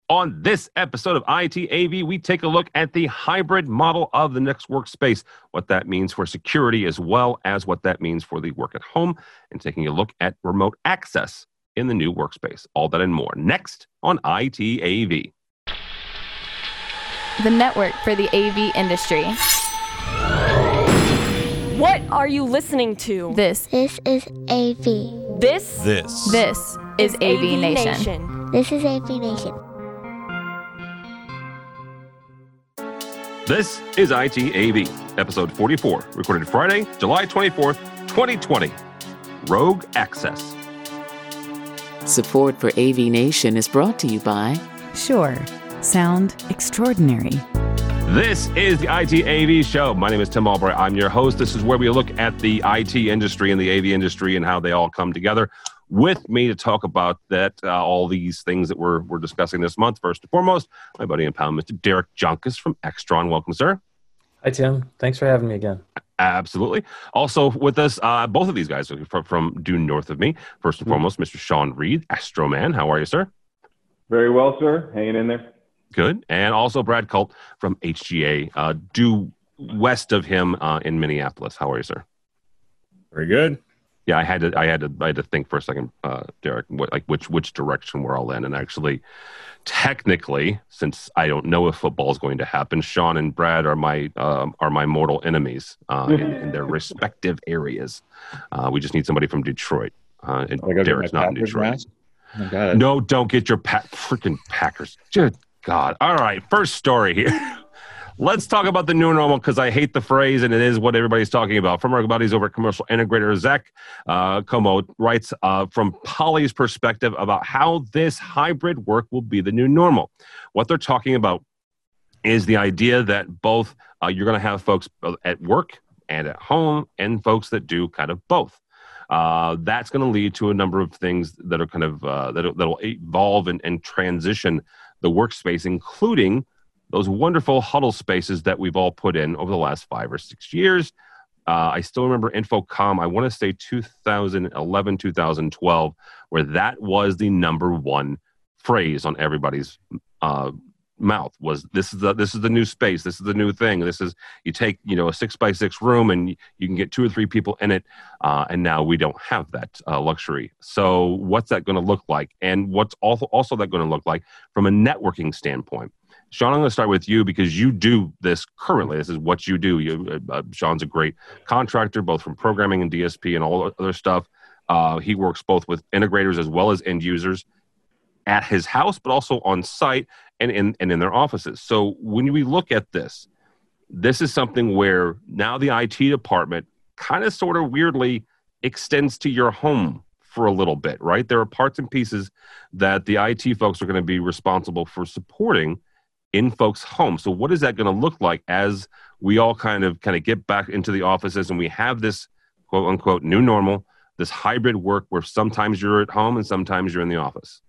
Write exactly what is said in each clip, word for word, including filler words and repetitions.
On this episode of I T A V, we take a look at the hybrid model of the next workspace, what that means for security as well as what that means for the work at home, and taking a look at remote access in the new workspace. All that and more next on I T A V. The network for the A V industry. What are you listening to? This. This is A V. This? This. This is A V Nation. Nation. This is A V Nation. This is I T A V, episode forty-four, recorded Friday, July twenty-fourth, twenty twenty. Rogue Access. Support for A V Nation is brought to you by Sure. Sound extraordinary. This is the I T A V show. My name is Tim Albright. I'm your host. This is where we look at the I T industry and the A V industry and how they all come together. With me to talk about that, uh, all these things that we're we're discussing this month. First and foremost, my buddy and pal, Mister Derek Junkus from Extron. Welcome, sir. Hi, Tim. Thanks for having me again. Absolutely. Also with us, uh, both of these guys are from, from due north of me. First and foremost, Mister Sean Reed, Astroman. How are you, sir? Very well, sir. Hanging in there. Good. And also Brad Colt from H G A, uh, due west of him uh, in Minneapolis. How are you, sir? Very good. Yeah, I had to, I had to, I had to think for a second, uh, Derek, what, like which which direction we're all in. And actually, technically, since I don't know if football is going to happen, Sean and Brad are my um, are my mortal enemies uh, in, in their respective areas. Uh, we just need somebody from Detroit. Uh, and Oh, I gotta get Derek's my not in Packers Detroit. mask? Oh, got it. No, don't get your pa- freaking Packers. Good God. All right, first story here. Let's talk about the new normal because I hate the phrase and it is what everybody's talking about. From our buddies over at Commercial Integrator, Zach uh, Como writes uh, from Poly's perspective about how this hybrid work will be the new normal. What they're talking about is the idea that both uh, you're going to have folks at work and at home and folks that do kind of both. Uh, that's going to lead to a number of things that are kind of uh, that that'll evolve and, and transition the workspace, including those wonderful huddle spaces that we've all put in over the last five or six years. Uh, I still remember Infocom, I want to say two thousand eleven, two thousand twelve, where that was the number one phrase on everybody's uh, mouth was this is the this is the new space, this is the new thing. This is, you take, you know, a six by six room and you can get two or three people in it, uh, and now we don't have that uh, luxury. So what's that going to look like? And what's also, also that going to look like from a networking standpoint? Sean, I'm going to start with you because you do this currently. This is what you do. You, uh, Sean's a great contractor, both from programming and D S P and all other stuff. Uh, he works both with integrators as well as end users at his house, but also on site and in, and in their offices. So when we look at this, this is something where now the I T department kind of sort of weirdly extends to your home for a little bit, right? There are parts and pieces that the I T folks are going to be responsible for supporting in folks' homes. So what is that going to look like as we all kind of kind of get back into the offices and we have this quote unquote new normal, this hybrid work where sometimes you're at home and sometimes you're in the office?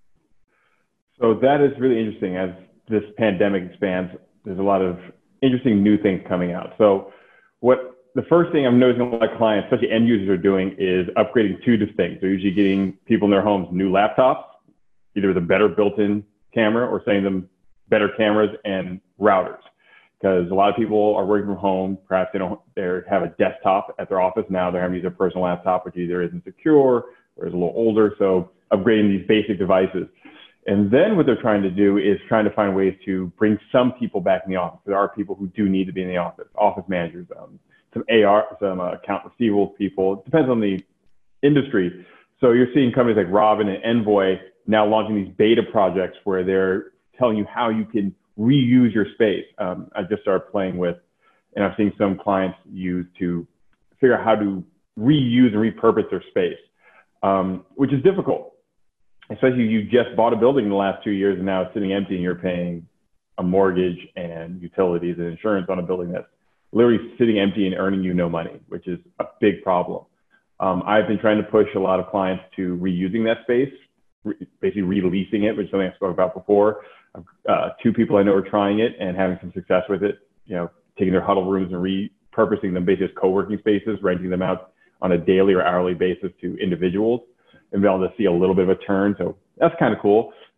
So that is really interesting. As this pandemic expands, there's a lot of interesting new things coming out. So what the first thing I'm noticing a lot of clients, especially end users, are doing is upgrading two different things. They're usually getting people in their homes new laptops, either with a better built-in camera or sending them better cameras and routers, because a lot of people are working from home. Perhaps they don't they have a desktop at their office. Now they're having to use their personal laptop, which either isn't secure or is a little older. So upgrading these basic devices. And then what they're trying to do is trying to find ways to bring some people back in the office. There are people who do need to be in the office, office managers, um, some A R, some uh, account receivables people. It depends on the industry. So you're seeing companies like Robin and Envoy now launching these beta projects where they're telling you how you can reuse your space. Um, I just started playing with, and I've seen some clients use to figure out how to reuse and repurpose their space, um, which is difficult. Especially you just bought a building in the last two years and now it's sitting empty and you're paying a mortgage and utilities and insurance on a building that's literally sitting empty and earning you no money, which is a big problem. Um, I've been trying to push a lot of clients to reusing that space, re- basically releasing it, which is something I spoke about before. Uh, two people I know are trying it and having some success with it, you know, taking their huddle rooms and repurposing them basically as co-working spaces, renting them out on a daily or hourly basis to individuals and be able to see a little bit of a turn. So that's kind of cool.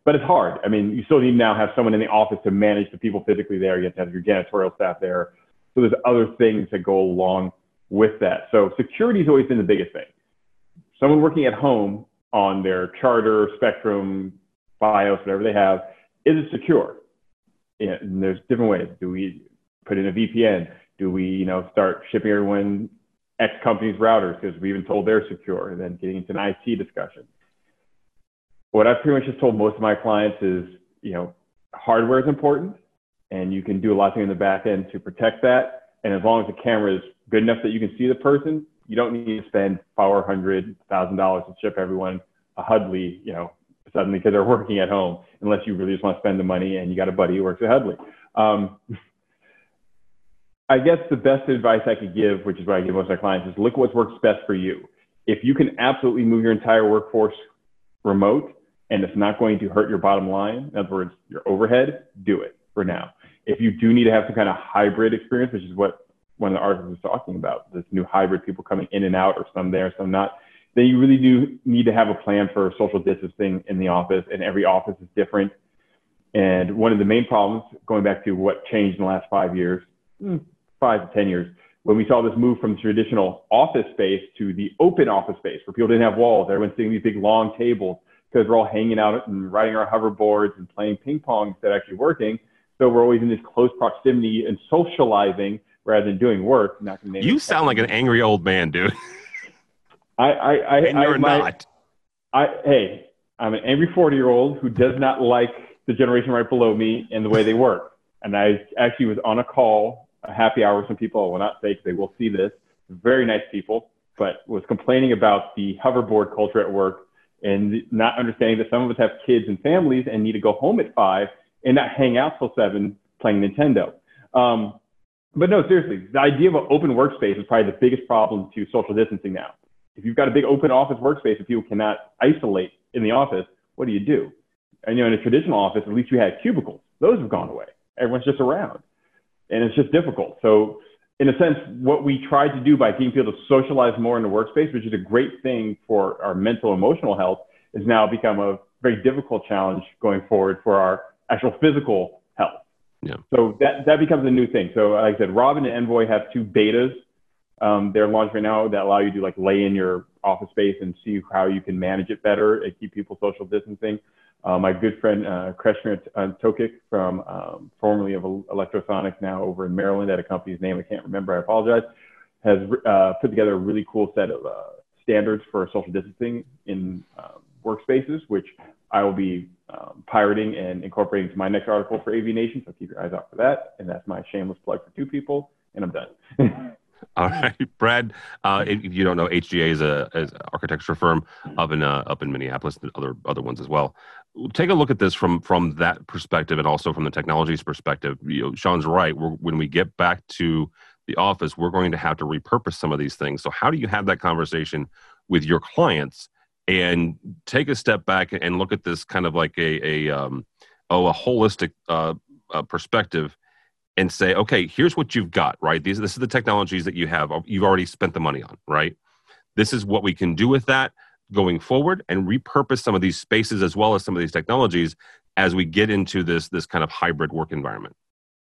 but it's hard. I mean, you still need to now have someone in the office to manage the people physically there. You have to have your janitorial staff there. So there's other things that go along with that. So security has always been the biggest thing. Someone working at home on their Charter, Spectrum, BIOS, whatever they have, is it secure? Yeah, and there's different ways. Do we put in a V P N? Do we, you know, start shipping everyone X company's routers because we've been told they're secure, and then getting into an I T discussion? What I've pretty much just told most of my clients is, you know, hardware is important, and you can do a lot of things in the back end to protect that. And as long as the camera is good enough that you can see the person, you don't need to spend four hundred thousand dollars to ship everyone a Hudley, you know, suddenly because they're working at home, unless you really just want to spend the money and you got a buddy who works at Hudley. Um, I guess the best advice I could give, which is what I give most of my clients, is look what works best for you. If you can absolutely move your entire workforce remote and it's not going to hurt your bottom line, in other words, your overhead, do it for now. If you do need to have some kind of hybrid experience, which is what one of the articles was talking about, this new hybrid, people coming in and out, or some there, some not, then you really do need to have a plan for social distancing in the office, and every office is different. And one of the main problems, going back to what changed in the last five years, five to ten years, when we saw this move from traditional office space to the open office space, where people didn't have walls, everyone's sitting at these big long tables because we're all hanging out and riding our hoverboards and playing ping pong instead of actually working. So we're always in this close proximity and socializing rather than doing work. Not gonna name You it. sound like an angry old man, dude. I, I, I, and you're I, my, not. I, hey, I'm an angry forty-year-old who does not like the generation right below me and the way they work. And I actually was on a call, a happy hour with some people, I will not say because they will see this, very nice people, but was complaining about the hoverboard culture at work and not understanding that some of us have kids and families and need to go home at five and not hang out till seven playing Nintendo. Um, but no, seriously, the idea of an open workspace is probably the biggest problem to social distancing now. If you've got a big open office workspace and people cannot isolate in the office, what do you do? And, you know, in a traditional office, at least you had cubicles. Those have gone away. Everyone's just around. And it's just difficult. So in a sense, what we tried to do by getting people to socialize more in the workspace, which is a great thing for our mental, emotional health, has now become a very difficult challenge going forward for our actual physical health. Yeah. So that, that becomes a new thing. So like I said, Robin and Envoy have two betas. Um, they're launched right now that allow you to like lay in your office space and see how you can manage it better and keep people social distancing. Uh, my good friend, uh, Kreshner Tokic from um, formerly of Electrosonic, now over in Maryland at a company's name I can't remember, I apologize, has uh, put together a really cool set of uh, standards for social distancing in uh, workspaces, which I will be um, pirating and incorporating to my next article for A V Nation, so keep your eyes out for that. And that's my shameless plug for two people, and I'm done. All right, Brad. Uh, if you don't know, H G A is a is an architecture firm up in uh, up in Minneapolis, and other other ones as well. Take a look at this from from that perspective, and also from the technologies perspective. You know, Sean's right. We're, when we get back to the office, we're going to have to repurpose some of these things. So, how do you have that conversation with your clients and take a step back and look at this kind of like a a um, oh a holistic uh, uh, perspective? And say, okay, here's what you've got, right? These, this is the technologies that you have. You've already spent the money on, right? This is what we can do with that going forward, and repurpose some of these spaces as well as some of these technologies as we get into this this kind of hybrid work environment.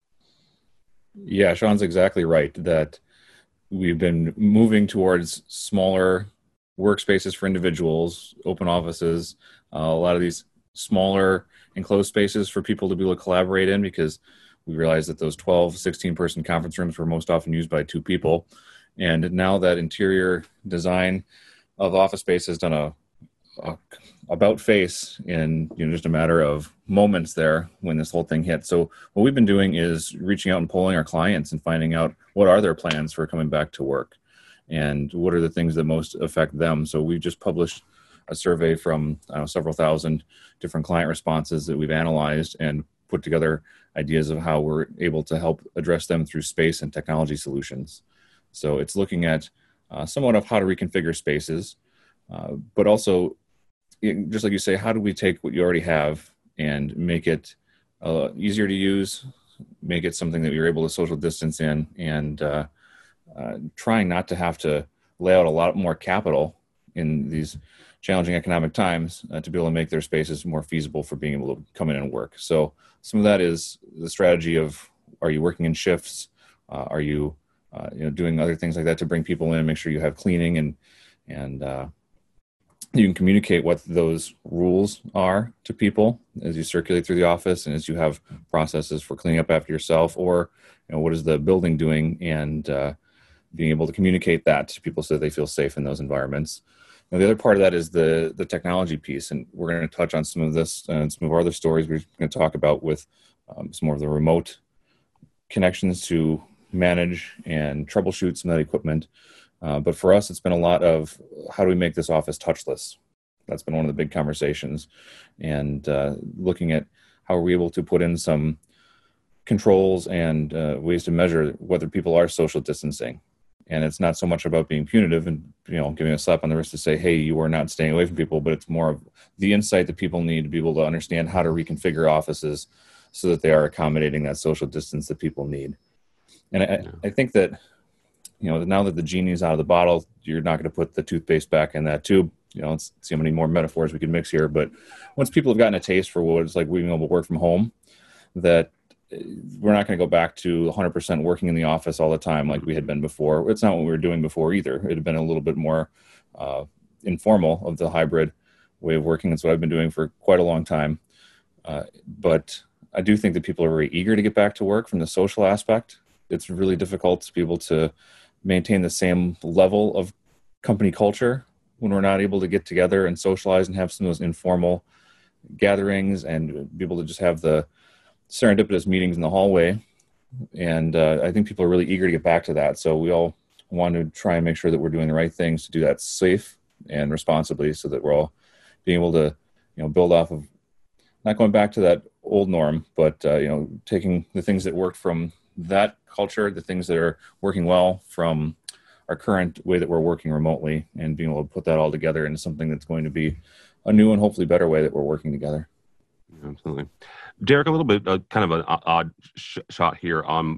Yeah, Sean's exactly right that we've been moving towards smaller workspaces for individuals, open offices, uh, a lot of these smaller enclosed spaces for people to be able to collaborate in, because we realized that those twelve, sixteen person conference rooms were most often used by two people. And now that interior design of office space has done a, a about face in, you know, just a matter of moments there when this whole thing hit. So what we've been doing is reaching out and polling our clients and finding out what are their plans for coming back to work and what are the things that most affect them. So we just published a survey from uh, several thousand different client responses that we've analyzed and put together ideas of how we're able to help address them through space and technology solutions. So it's looking at uh, somewhat of how to reconfigure spaces, uh, but also, just like you say, how do we take what you already have and make it uh, easier to use, make it something that you're able to social distance in, and uh, uh, trying not to have to lay out a lot more capital in these challenging economic times uh, to be able to make their spaces more feasible for being able to come in and work. So some of that is the strategy of, are you working in shifts? Uh, are you, uh, you know, doing other things like that to bring people in and make sure you have cleaning and, and uh, you can communicate what those rules are to people as you circulate through the office and as you have processes for cleaning up after yourself, or, you know, what is the building doing, and uh, being able to communicate that to people so that they feel safe in those environments. Now, the other part of that is the the technology piece, and we're going to touch on some of this and some of our other stories we're going to talk about with um, some more of the remote connections to manage and troubleshoot some of that equipment. Uh, but for us, it's been a lot of how do we make this office touchless? That's been one of the big conversations, and uh, looking at how are we able to put in some controls and uh, ways to measure whether people are social distancing. And it's not so much about being punitive and, you know, giving a slap on the wrist to say, hey, you are not staying away from people, but it's more of the insight that people need to be able to understand how to reconfigure offices so that they are accommodating that social distance that people need. And I, yeah. I think that, you know, now that the genie's out of the bottle, you're not going to put the toothpaste back in that tube. You know, let's see how many more metaphors we can mix here. But once people have gotten a taste for what it's like being able to work from home, that we're not going to go back to one hundred percent working in the office all the time like we had been before. It's not what we were doing before either. It had been a little bit more uh, informal of the hybrid way of working. That's what I've been doing for quite a long time. Uh, but I do think that people are very eager to get back to work from the social aspect. It's really difficult to be able to maintain the same level of company culture when we're not able to get together and socialize and have some of those informal gatherings and be able to just have the serendipitous meetings in the hallway. And uh, I think people are really eager to get back to that. So we all want to try and make sure that we're doing the right things to do that safe and responsibly, so that we're all being able to, you know, build off of not going back to that old norm, but, uh, you know, taking the things that worked from that culture, the things that are working well from our current way that we're working remotely, and being able to put that all together into something that's going to be a new and hopefully better way that we're working together. Absolutely. Derek, a little bit, uh, kind of an odd sh- shot here. Um,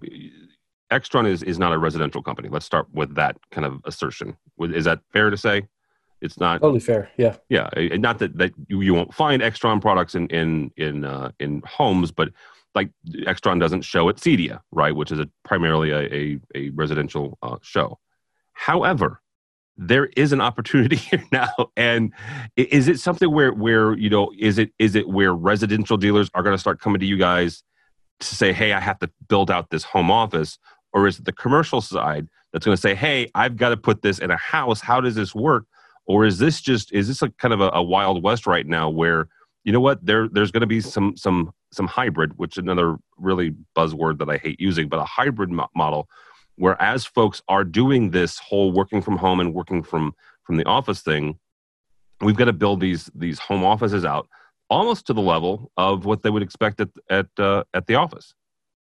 Extron is, is not a residential company. Let's start with that kind of assertion. Is that fair to say? It's not totally fair. Yeah. Yeah. Not that, that you, you won't find Extron products in, in, in, uh, in homes, but like Extron doesn't show at Cedia, right? Which is a primarily a, a, a residential uh, show. However, there is an opportunity here now. And is it something where, where, you know, is it, is it where residential dealers are going to start coming to you guys to say, hey, I have to build out this home office? Or is it the commercial side that's going to say, hey, I've got to put this in a house. How does this work? Or is this just, is this a kind of a, a Wild West right now where, you know what, there, there's going to be some, some, some hybrid, which is another really buzzword that I hate using, but a hybrid mo- model where as folks are doing this whole working from home and working from, from the office thing, we've got to build these, these home offices out almost to the level of what they would expect at, at, uh, at the office.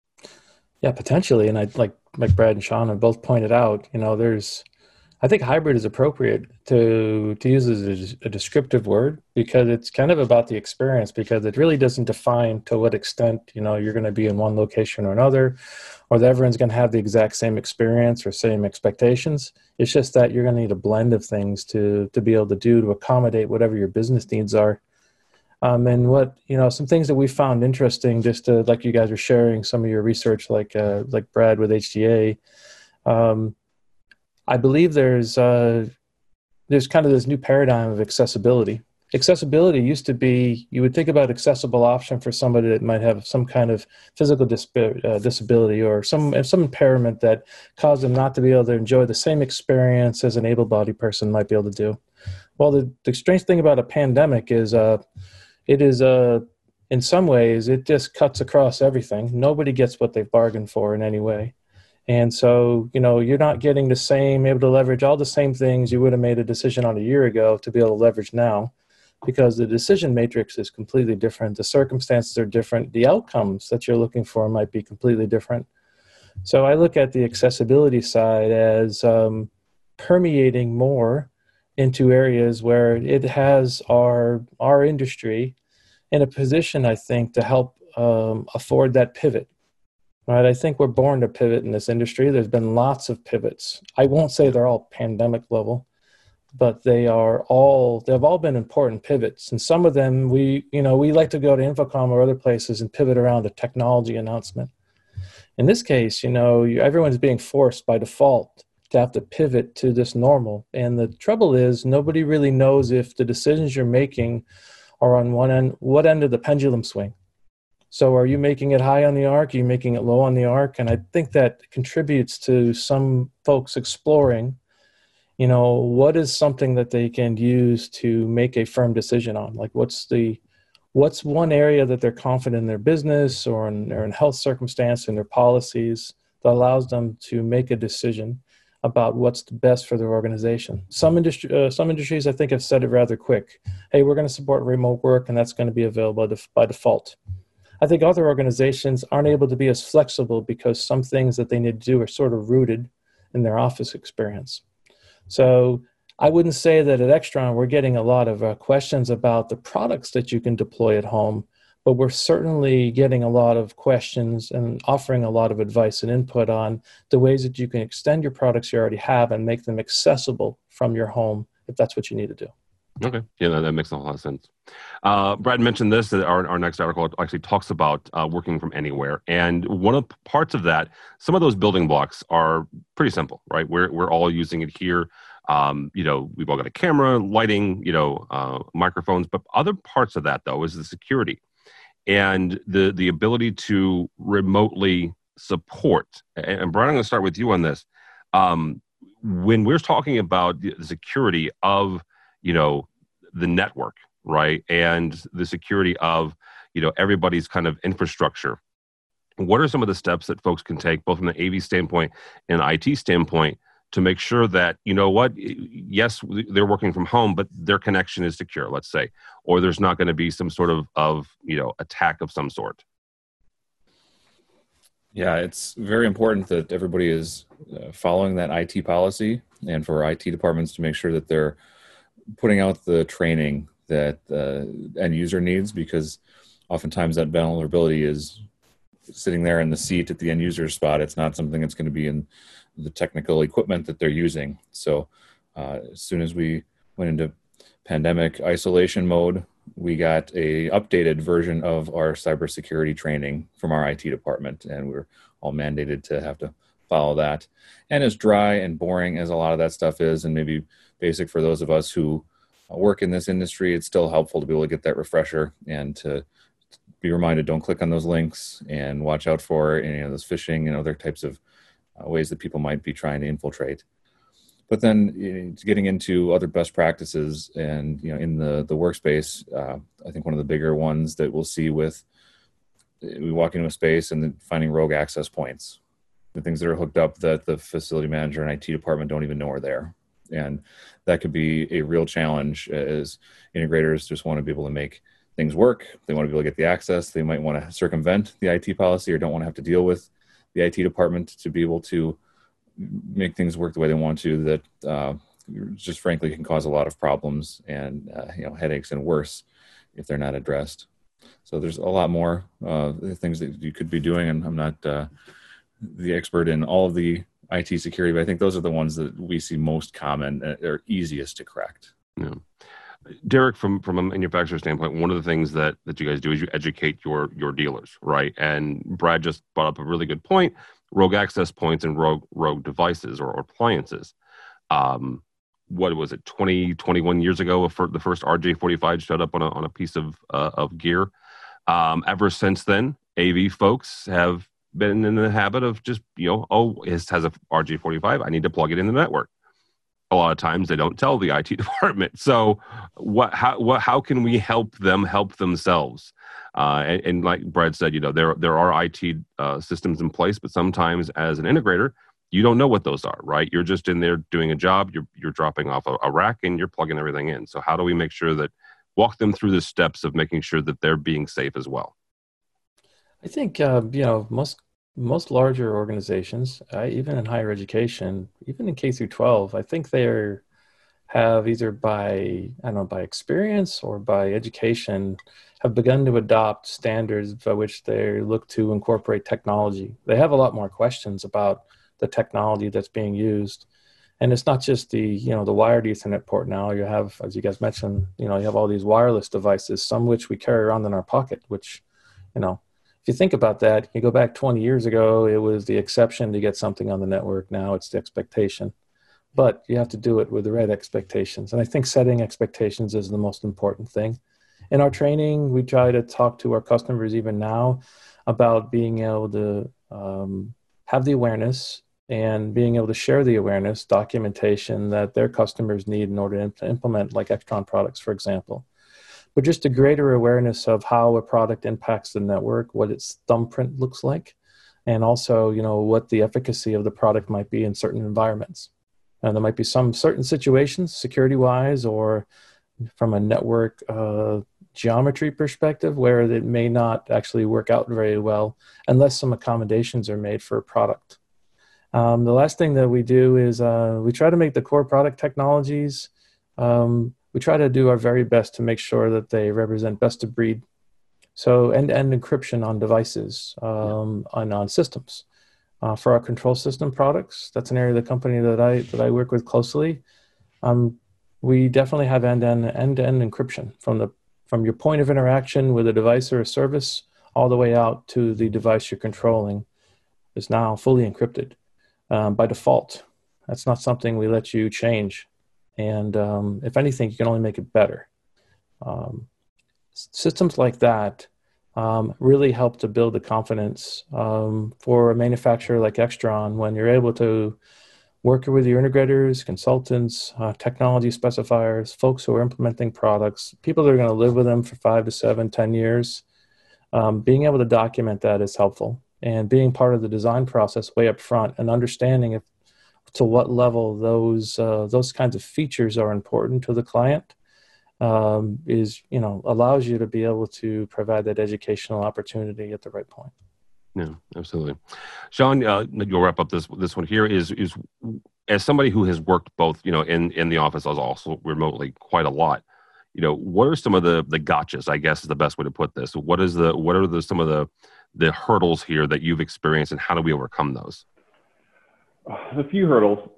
Yeah, potentially. And I like, like Brad and Sean have both pointed out, you know, there's, I think hybrid is appropriate to to use as a, a descriptive word, because it's kind of about the experience, because it really doesn't define to what extent, you know, you're going to be in one location or another, or that everyone's going to have the exact same experience or same expectations. It's just that you're going to need a blend of things to to be able to do to accommodate whatever your business needs are. Um, and what, you know, some things that we found interesting, just to, like you guys are sharing some of your research, like uh, like Brad with H D A. Um, I believe there's uh, there's kind of this new paradigm of accessibility. Accessibility used to be, you would think about accessible option for somebody that might have some kind of physical dis- uh, disability or some some impairment that caused them not to be able to enjoy the same experience as an able-bodied person might be able to do. Well, the, the strange thing about a pandemic is uh, it is, uh, in some ways, it just cuts across everything. Nobody gets what they've bargained for in any way. And so, you know, you're not getting the same, able to leverage all the same things you would have made a decision on a year ago to be able to leverage now, because the decision matrix is completely different. The circumstances are different. The outcomes that you're looking for might be completely different. So I look at the accessibility side as um, permeating more into areas where it has our, our industry in a position, I think, to help um, afford that pivot. Right, I think we're born to pivot in this industry. There's been lots of pivots. I won't say they're all pandemic level, but they are all, they've all been important pivots. And some of them we, you know, we like to go to InfoComm or other places and pivot around a technology announcement. In this case, you know, you, everyone's being forced by default to have to pivot to this normal. And the trouble is nobody really knows if the decisions you're making are on one end, what end of the pendulum swing. So are you making it high on the arc? Are you making it low on the arc? And I think that contributes to some folks exploring, you know, what is something that they can use to make a firm decision on? Like what's the, what's one area that they're confident in their business or in, or in health circumstance and their policies that allows them to make a decision about what's the best for their organization. Some industry, uh, some industries, I think, have said it rather quick. Hey, we're going to support remote work, and that's going to be available by, by default. I think other organizations aren't able to be as flexible because some things that they need to do are sort of rooted in their office experience. So I wouldn't say that at Extron we're getting a lot of uh, questions about the products that you can deploy at home, but we're certainly getting a lot of questions and offering a lot of advice and input on the ways that you can extend your products you already have and make them accessible from your home if that's what you need to do. Okay. Yeah, that, that makes a lot of sense. Uh, Brad mentioned this, that our, our next article actually talks about uh, working from anywhere. And one of the parts of that, some of those building blocks are pretty simple, right? We're, we're all using it here. Um, you know, we've all got a camera, lighting, you know, uh, microphones, but other parts of that though is the security and the, the ability to remotely support. And, and Brad, I'm going to start with you on this. Um, when we're talking about the security of, you know, the network, right? And the security of, you know, everybody's kind of infrastructure. What are some of the steps that folks can take, both from the A V standpoint and I T standpoint, to make sure that, you know what, yes, they're working from home, but their connection is secure, let's say, or there's not going to be some sort of, of, you know, attack of some sort? Yeah, it's very important that everybody is uh, following that I T policy, and for I T departments to make sure that they're putting out the training that the uh, end user needs, because oftentimes that vulnerability is sitting there in the seat at the end user spot. It's not something that's going to be in the technical equipment that they're using. So uh, as soon as we went into pandemic isolation mode, we got a updated version of our cybersecurity training from our I T department, and we're all mandated to have to follow that. And as dry and boring as a lot of that stuff is, and maybe basic for those of us who work in this industry, it's still helpful to be able to get that refresher and to be reminded, don't click on those links and watch out for any of those phishing and other types of uh, ways that people might be trying to infiltrate. But then you know, getting into other best practices and, you know, in the, the workspace, uh, I think one of the bigger ones that we'll see with, we walk into a space and then finding rogue access points, the things that are hooked up that the facility manager and I T department don't even know are there. And that could be a real challenge as integrators just want to be able to make things work. They want to be able to get the access. They might want to circumvent the I T policy or don't want to have to deal with the I T department to be able to make things work the way they want to, that uh, just frankly can cause a lot of problems and uh, you know, headaches and worse if they're not addressed. So there's a lot more uh, things that you could be doing, and I'm not uh, the expert in all of the I T security, but I think those are the ones that we see most common and are easiest to correct. Yeah. Derek, from, from a manufacturer standpoint, one of the things that, that you guys do is you educate your, your dealers, right? And Brad just brought up a really good point, rogue access points and rogue, rogue devices or, or appliances. Um, what was it, twenty, twenty-one years ago, the first R J forty-five showed up on a, on a piece of, uh, of gear. Um, ever since then, A V folks have been in the habit of just, you know, oh, it has a R J forty-five, I need to plug it in the network. A lot of times they don't tell the I T department. So what, how, what, how can we help them help themselves? Uh, and, and like Brad said, you know, there, there are I T uh, systems in place, but sometimes as an integrator, you don't know what those are, right? You're just in there doing a job, you're, you're dropping off a, a rack and you're plugging everything in. So how do we make sure that, walk them through the steps of making sure that they're being safe as well? I think, uh, you know, most most larger organizations, uh, even in higher education, even in K through twelve, I think they have either by, I don't know, by experience or by education, have begun to adopt standards by which they look to incorporate technology. They have a lot more questions about the technology that's being used. And it's not just the, you know, the wired Ethernet port now. You have, as you guys mentioned, you know, you have all these wireless devices, some which we carry around in our pocket, which, you know, if you think about that, you go back twenty years ago, it was the exception to get something on the network. Now it's the expectation. But you have to do it with the right expectations. And I think setting expectations is the most important thing. In our training, we try to talk to our customers even now about being able to um, have the awareness and being able to share the awareness, documentation that their customers need in order to implement like Extron products, for example. But just a greater awareness of how a product impacts the network, what its thumbprint looks like, and also, you know, what the efficacy of the product might be in certain environments. And there might be some certain situations, security-wise or from a network uh, geometry perspective, where it may not actually work out very well unless some accommodations are made for a product. Um, the last thing that we do is uh, we try to make the core product technologies, um, we try to do our very best to make sure that they represent best of breed. So end-to-end encryption on devices, um, on, on systems. Uh, for our control system products, that's an area of the company that I that I work with closely. Um, we definitely have end-to-end end-to-end encryption from the from your point of interaction with a device or a service all the way out to the device you're controlling is now fully encrypted um, by default. That's not something we let you change, and um, if anything, you can only make it better. Um, systems like that. Um, really help to build the confidence um, for a manufacturer like Extron when you're able to work with your integrators, consultants, uh, technology specifiers, folks who are implementing products, people that are going to live with them for five to seven, ten years. Um, being able to document that is helpful, and being part of the design process way up front and understanding if, to what level those uh, those kinds of features are important to the client. Um, is, you know, allows you to be able to provide that educational opportunity at the right point. Yeah, absolutely. Sean, uh, you'll wrap up this this one here. Is is as somebody who has worked both, you know, in, in the office as also remotely quite a lot, you know, what are some of the the gotchas, I guess is the best way to put this. What is the what are the some of the the hurdles here that you've experienced, and how do we overcome those? A few hurdles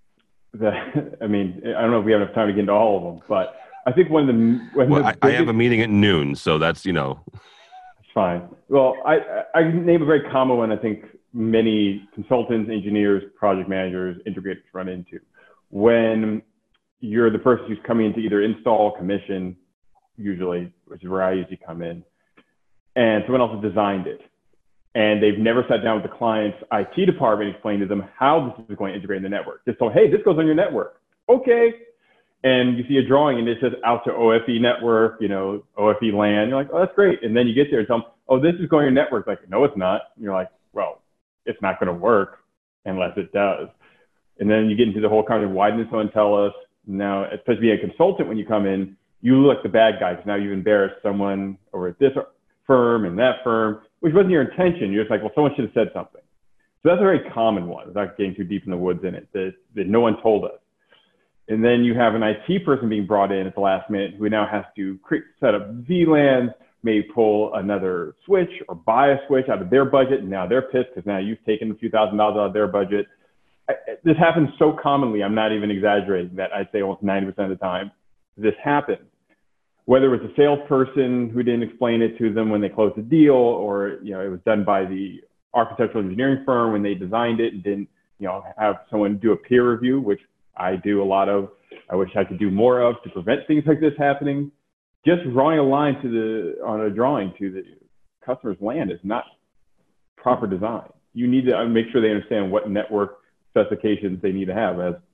that, I mean, I don't know if we have enough time to get into all of them, but I think one of the, one well, of the I, biggest, I have a meeting at noon, so that's, you know. It's fine. Well, I, I name a very common one I think many consultants, engineers, project managers, integrators run into. When you're the person who's coming in to either install, commission, usually, which is where I usually come in, and someone else has designed it. And they've never sat down with the client's I T department and explained to them how this is going to integrate in the network. Just so, hey, this goes on your network. Okay. And you see a drawing and it says out to O F E network, you know, O F E LAN. You're like, oh, that's great. And then you get there and tell them, oh, this is going on your network. Like, no, it's not. And you're like, well, it's not going to work unless it does. And then you get into the whole kind of why didn't someone tell us? Now, especially being a consultant, when you come in, you look like the bad guy because now you've embarrassed someone over at this firm and that firm, which wasn't your intention. You're just like, well, someone should have said something. So that's a very common one, without getting too deep in the woods in it, that, that no one told us. And then you have an I T person being brought in at the last minute who now has to create, set up V LANs, maybe pull another switch or buy a switch out of their budget. And now they're pissed because now you've taken a few thousand dollars out of their budget. I, this happens so commonly, I'm not even exaggerating, that I'd say almost ninety percent of the time this happens. Whether it was a salesperson who didn't explain it to them when they closed the deal, or you know it was done by the architectural engineering firm when they designed it and didn't you know have someone do a peer review, which I do a lot of. I wish I could do more of to prevent things like this happening. Just drawing a line to the on a drawing to the customer's LAN is not proper design. You need to make sure they understand what network specifications they need to have. As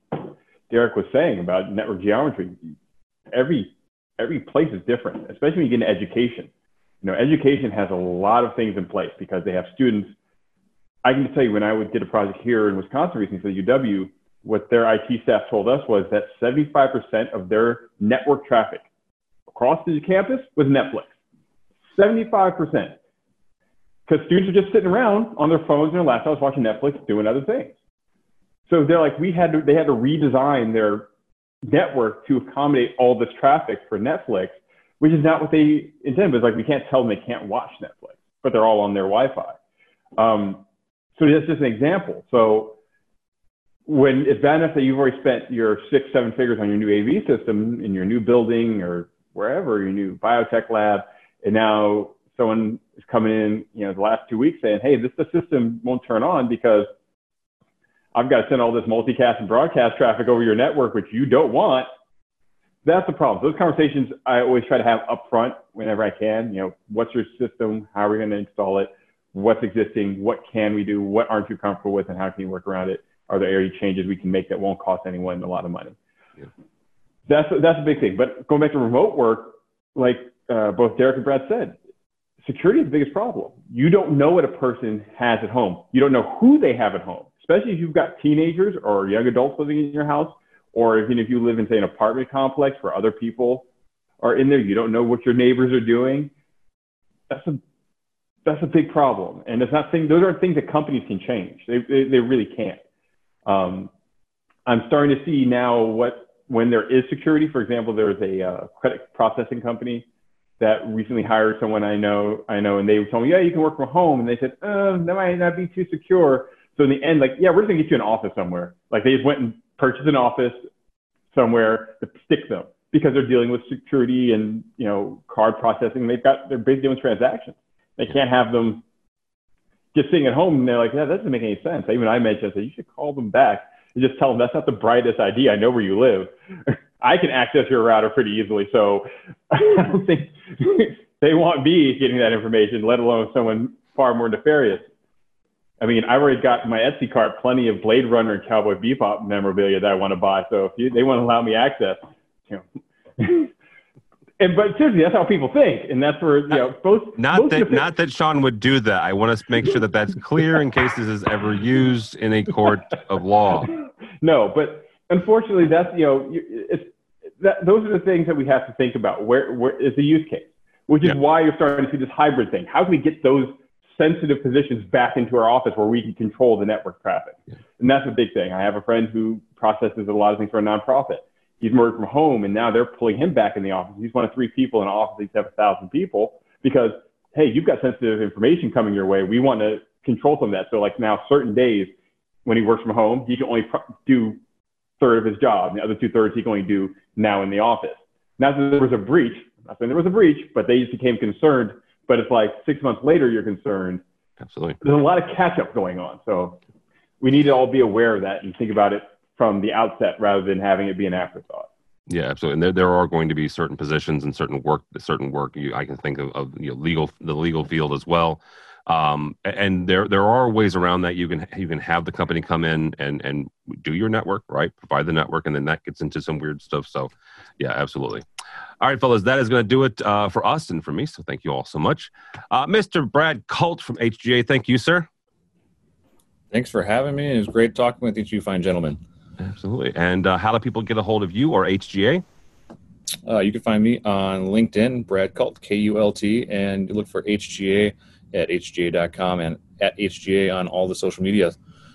Derek was saying about network geometry, every every place is different, especially when you get into education. You know, education has a lot of things in place because they have students. I can tell you when I would did a project here in Wisconsin recently for the U W, what their I T staff told us was that seventy-five percent of their network traffic across the campus was Netflix. seventy-five percent. Because students are just sitting around on their phones and their laptops watching Netflix, doing other things. So they're like, we had to, they had to redesign their network to accommodate all this traffic for Netflix, which is not what they intended. But it's like, we can't tell them they can't watch Netflix, but they're all on their Wi-Fi. Um, so that's just an example. So when it's bad enough that you've already spent your six, seven figures on your new A V system in your new building or wherever, your new biotech lab, and now someone is coming in, you know, the last two weeks saying, hey, this the system won't turn on because I've got to send all this multicast and broadcast traffic over your network, which you don't want. That's the problem. Those conversations I always try to have up front whenever I can. You know, what's your system? How are we going to install it? What's existing? What can we do? What aren't you comfortable with? And how can you work around it? Are there area changes we can make that won't cost anyone a lot of money? Yeah. That's, that's a big thing. But going back to remote work, like uh, both Derek and Brad said, security is the biggest problem. You don't know what a person has at home. You don't know who they have at home, especially if you've got teenagers or young adults living in your house, or even if you live in, say, an apartment complex where other people are in there. You don't know what your neighbors are doing. That's a that's a big problem. And it's not thing, those aren't things that companies can change. They they, they really can't. Um, I'm starting to see now what, when there is security, for example, there's a uh, credit processing company that recently hired someone I know, I know, and they told me, yeah, you can work from home. And they said, oh, that might not be too secure. So in the end, like, yeah, we're just gonna get you an office somewhere. Like they just went and purchased an office somewhere to stick them because they're dealing with security and, you know, card processing. They've got, they're busy doing transactions. They can't have them just sitting at home and they're like, yeah, that doesn't make any sense. Even I mentioned, I said, you should call them back and just tell them that's not the brightest idea. I know where you live. I can access your router pretty easily. So I don't think they want me getting that information, let alone someone far more nefarious. I mean, I already got in my Etsy cart plenty of Blade Runner and Cowboy Bebop memorabilia that I want to buy. So if you, they want to allow me access, you know. And, but seriously, that's how people think, and that's where, you know, both. Not that, not that Sean would do that. I want to make sure that that's clear in case this is ever used in a court of law. No, but unfortunately, that's, you know, it's that. Those are the things that we have to think about. Where, where is the use case? Which is yeah. why you're starting to see this hybrid thing. How can we get those sensitive positions back into our office where we can control the network traffic? Yeah. And that's a big thing. I have a friend who processes a lot of things for a nonprofit. He's working from home, and now they're pulling him back in the office. He's one of three people in an office. He's have a thousand people because, hey, you've got sensitive information coming your way. We want to control some of that. So, like now, certain days when he works from home, he can only pro- do third of his job. The other two thirds he can only do now in the office. Not that there was a breach. I'm not saying there was a breach, but they just became concerned. But it's like six months later, you're concerned. Absolutely. There's a lot of catch up going on. So we need to all be aware of that and think about it from the outset rather than having it be an afterthought. Yeah, absolutely. And there, there are going to be certain positions and certain work, certain work. You, I can think of, of you know, legal, the legal field as well. Um, and there, there are ways around that. You can, you can have the company come in and, and do your network, right? Provide the network, and then that gets into some weird stuff. So, yeah, absolutely. All right, fellas, that is going to do it uh, for us and for me. So, thank you all so much, uh, Mister Brad Colt from H G A. Thank you, sir. Thanks for having me. It was great talking with you two fine gentlemen. Absolutely. And uh, how do people get a hold of you or H G A? Uh, you can find me on LinkedIn, Brad Kult, K U L T, and look for H G A at H G A dot com and at H G A on all the social media.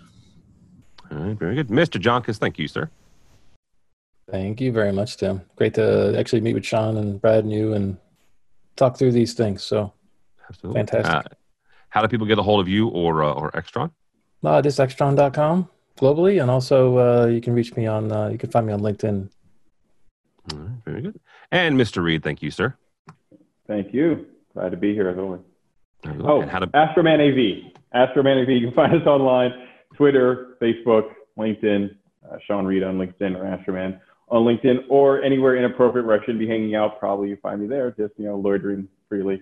All right, very good. Mister Jonkis, thank you, sir. Thank you very much, Tim. Great to actually meet with Sean and Brad and you and talk through these things. So, absolutely. Fantastic. Uh, how do people get a hold of you or uh, or Extron? Uh, just extron dot com. Globally, and also uh, you can reach me on, uh, you can find me on LinkedIn. All right, very good. And Mister Reed, thank you, sir. Thank you. Glad to be here as always. Oh, and how to... Astroman A V. Astroman A V. You can find us online, Twitter, Facebook, LinkedIn, uh, Sean Reed on LinkedIn or Astroman on LinkedIn, or anywhere inappropriate where I shouldn't be hanging out. Probably you find me there, just, you know, loitering freely.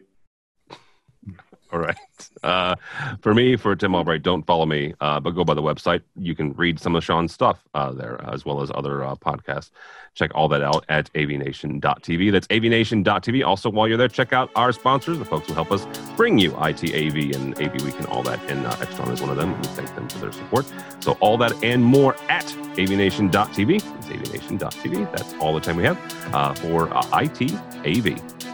All right. Uh, for me, for Tim Albright, don't follow me, uh, but go by the website. You can read some of Sean's stuff uh, there, as well as other uh, podcasts. Check all that out at A V nation dot T V. That's A V nation dot T V. Also, while you're there, check out our sponsors, the folks who help us bring you I T A V and A V Week and all that. And uh, Extron is one of them. We thank them for their support. So all that and more at A V nation dot T V. It's A V nation dot T V. That's all the time we have uh, for uh, I T A V.